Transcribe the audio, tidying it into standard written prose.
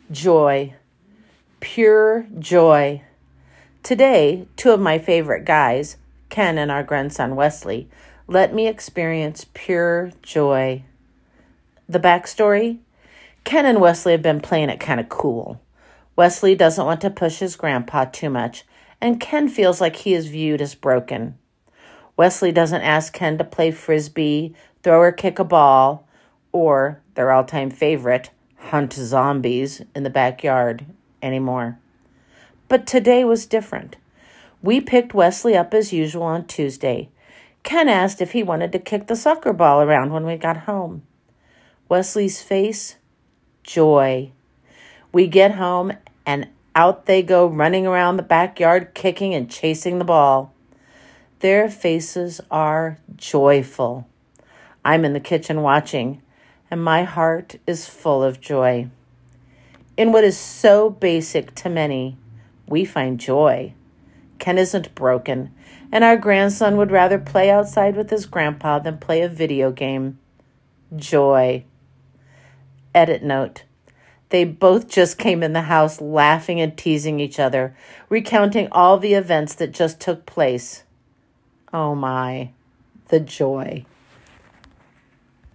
Joy. Pure joy. Today, two of my favorite guys, Ken and our grandson Wesley, let me experience pure joy. The backstory? Ken and Wesley have been playing it kind of cool. Wesley doesn't want to push his grandpa too much, and Ken feels like he is viewed as broken. Wesley doesn't ask Ken to play frisbee, throw or kick a ball, or, their all-time favorite, hunt zombies in the backyard anymore. But today was different. We picked Wesley up as usual on Tuesday. Ken asked if he wanted to kick the soccer ball around when we got home. Wesley's face, joy. We get home and out they go running around the backyard, kicking and chasing the ball. Their faces are joyful. I'm in the kitchen watching, and my heart is full of joy. In what is so basic to many, we find joy. Ken isn't broken, and our grandson would rather play outside with his grandpa than play a video game. Joy. Edit note. They both just came in the house laughing and teasing each other, recounting all the events that just took place. Oh my, the joy.